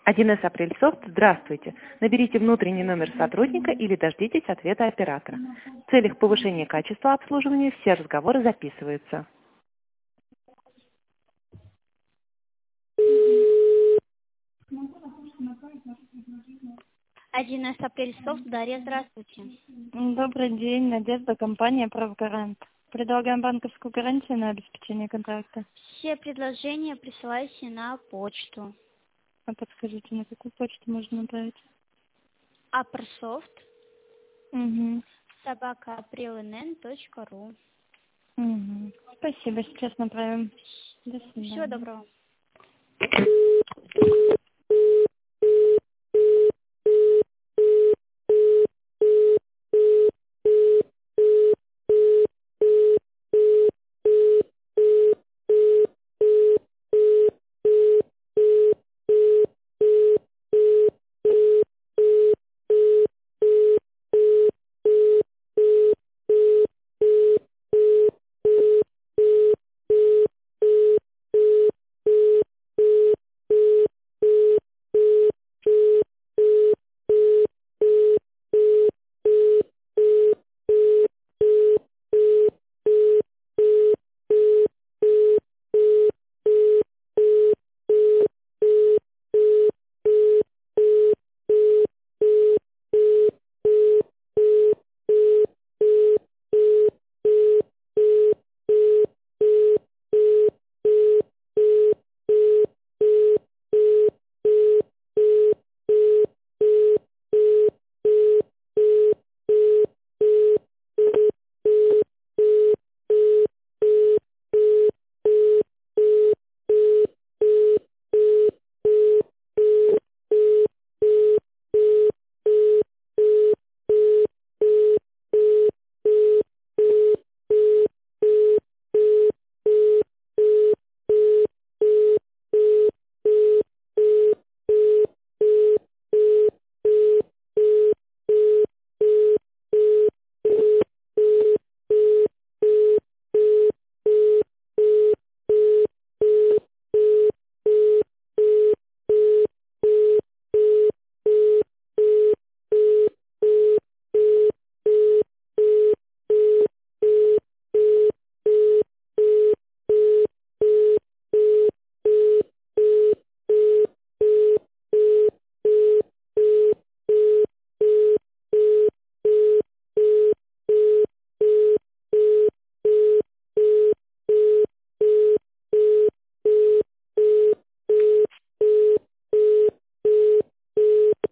1С Апрельсофт, здравствуйте. Наберите внутренний номер сотрудника или дождитесь ответа оператора. В целях повышения качества обслуживания все разговоры записываются. 1С Апрельсофт, Дарья, здравствуйте. Добрый день, Надежда, компания «Правгарант». Предлагаем банковскую гарантию на обеспечение контракта. Все предложения присылайте на почту. А подскажите, на какую почту можно направить? Апрельсофт, Угу. @aprilnn.ru. Угу. Спасибо, сейчас направим. До Всего свидания. доброго.